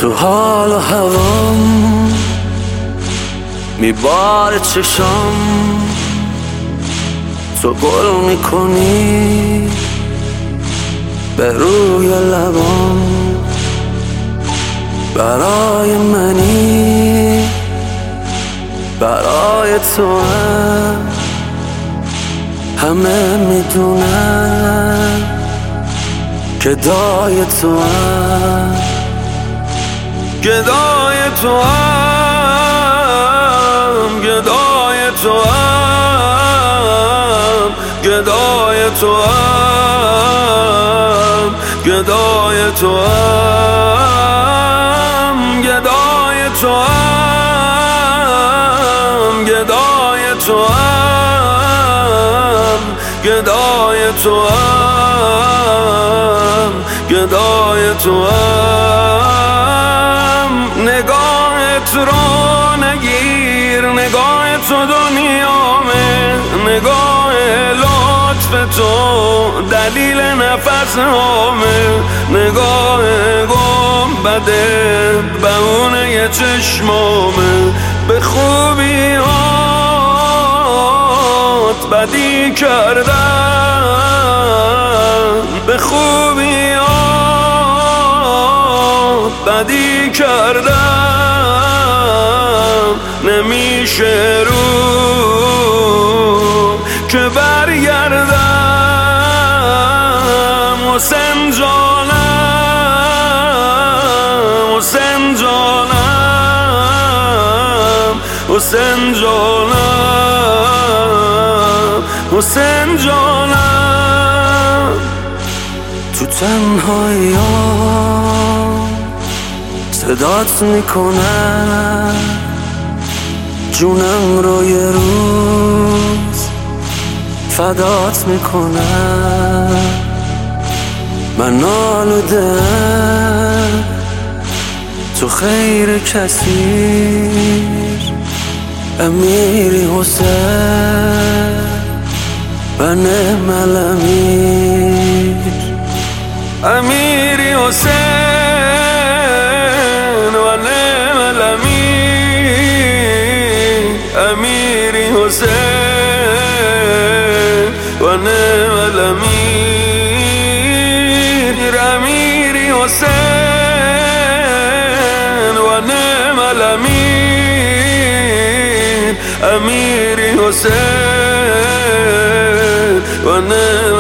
تو حال و هوام میباره چشام، تو گل میکنی به روی لبام. برای منی، برای تو همه میدونن گدای تو گدای تو گدای تو گدای تو گدای تو گدای تو گدای تو گدای تو گدای تو نگاهت رو نگیر، نگاه تو دنیامه، نگاه لطف تو دلیل نفس هامه، نگاه گنبده بهونه چشمامه، به خوبی هات بدی کردم، به خوبی هات بدی کردم، نمیشه رو که برگردم. حسین جانم، حسین جانم، حسین جانم، حسین جانم. تو تنهایی‌ام صدات میکنم، جونم رو یه روز فدات میکنم. من آلودم تو خیر کثیر، امیری حسین و نعم الامیر، امیری حسین و نعم الامیر، امیری حسین و نعم الامیر، امیری حسین و نعم الامیر، امیری حسین و نعم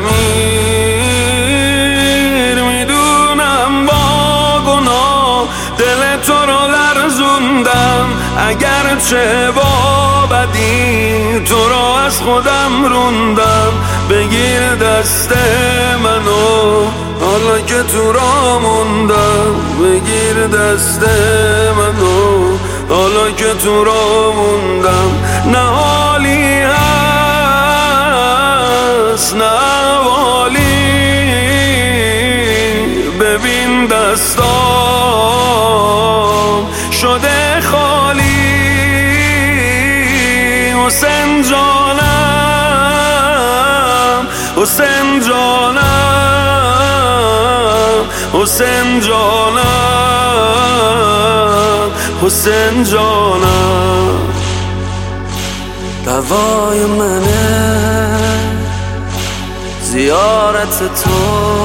الامیر. میدونم با گناه دل تو رو لرزوندم، اگرچه با بدی تو رو از خودم روندم. بگیر دست منو حالا که تو را موندم، بگیر دست منو حالا که تو را موندم. نه حالی هست نه احوالی، ببین دستام شده خالی. حسین جانم، حسین جانم، حسین جانم، حسین جانم. دوای منه زیارت تو،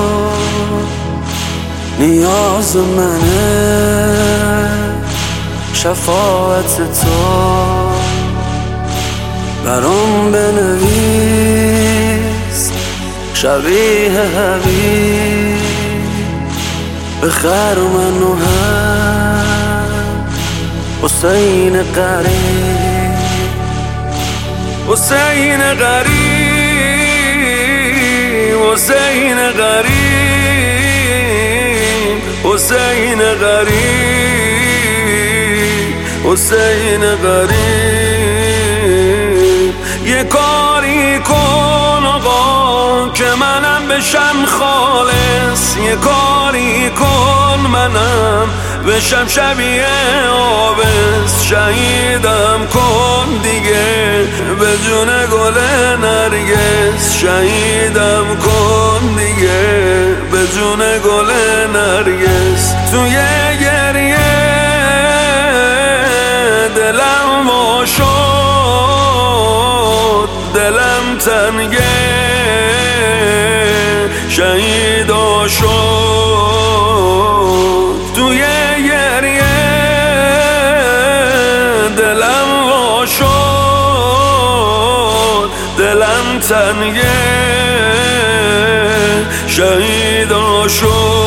نیاز منه شفاعت تو. برام بنویس شبیه حبیب، بخر منو هم حسین قریب، حسین قریب، حسین قریب، حسین قریب، حسین قریب. یه کاری کن آقا که منم بشم خالص، یه کاری کن منم بشم شبیه آبس. شهیدم کن دیگه به جون گل نرگس، شهیدم کن دیگه به جون گل نرگس. توی دلم تنگه شهیدا شد توی گریه دلم وا شد دلم تنگه شهیدا شد